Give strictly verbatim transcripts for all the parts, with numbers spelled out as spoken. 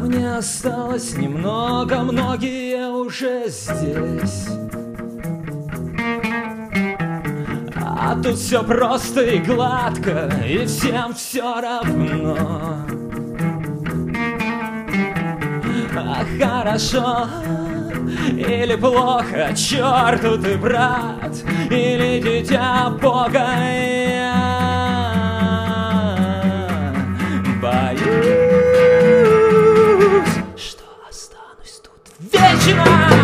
мне осталось немного, многие уже здесь. А тут все просто и гладко, и всем все равно. А хорошо или плохо, черту ты, брат, или дитя Бога, я боюсь, что останусь тут вечно.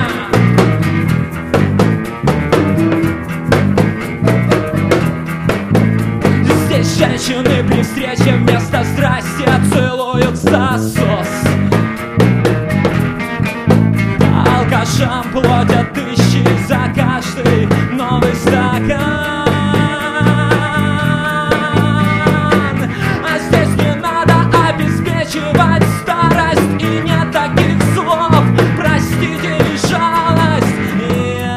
Здесь женщины при встрече вместо здрасти целуют засос. Алкашам платят тысячи за каждый новый стакан. А здесь не надо обеспечивать старость, и нет таких слов, простите, и жалость. Я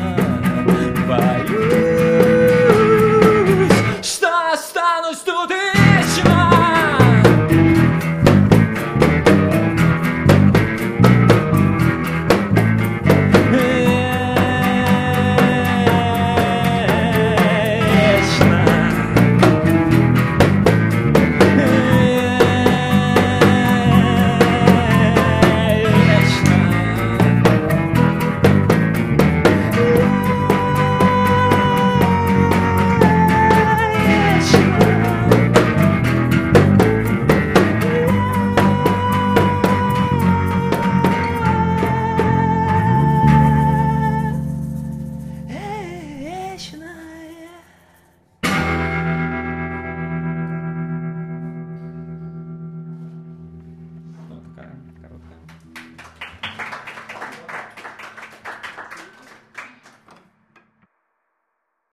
боюсь, что останусь тут и